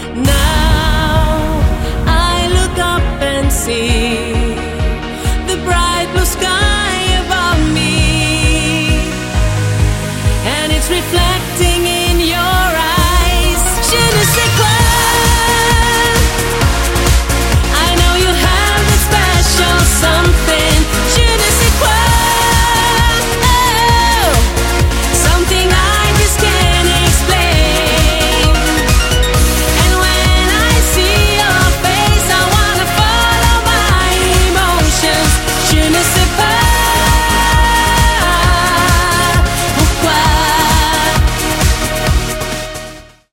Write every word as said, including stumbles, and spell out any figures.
Now I look up and see the bright blue sky above me, and it's reflecting